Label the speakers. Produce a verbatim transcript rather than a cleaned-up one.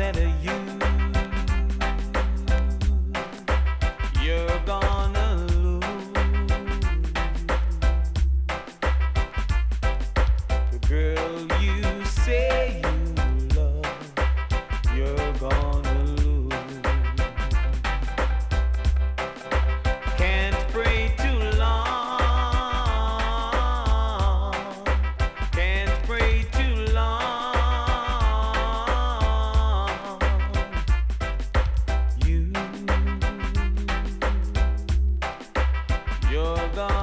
Speaker 1: said to you, you're gonna lose. The girl you say you love, you're gonna lose. Can't pray too long, can't pray too long. You, you're gonna